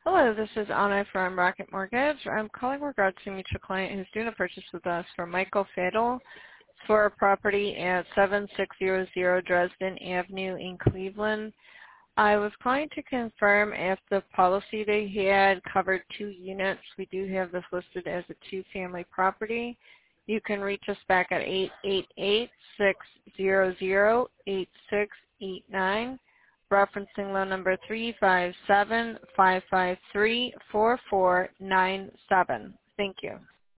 Hello, this is Anna from Rocket Mortgage. I'm calling in regards to a mutual client who's doing a purchase with us for Michael Fadel for a property at 7600 Dresden Avenue in Cleveland. I was calling to confirm if the policy they had covered 2 units. We do have this listed as a 2-family property. You can reach us back at 888-600-8689. Referencing loan number 357-553-4497. Thank you.